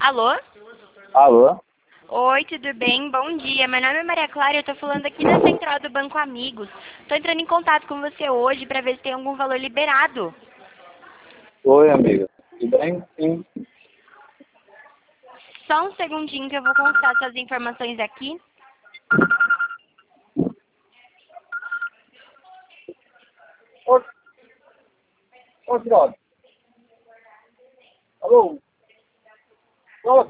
Alô? Alô? Oi, tudo bem? Bom dia. Meu nome é Maria Clara e eu tô falando aqui da central do Banco Amigos. Tô entrando em contato com você hoje para ver se tem algum valor liberado. Oi, amiga. Tudo bem? Sim. Só um segundinho que eu vou consultar suas informações aqui. Ô, Jorge,